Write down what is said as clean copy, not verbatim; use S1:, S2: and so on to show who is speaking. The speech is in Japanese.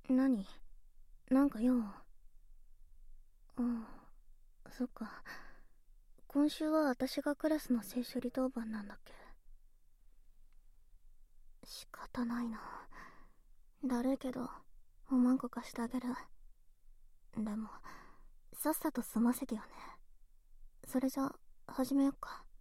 S1: 何？なんか用？うん、そっか。今週は私がクラスの聖書離当番なんだっけ。仕方ないな。だるいけどおまんこ貸してあげる。でもさっさと済ませてよね。それじゃ始めよっか。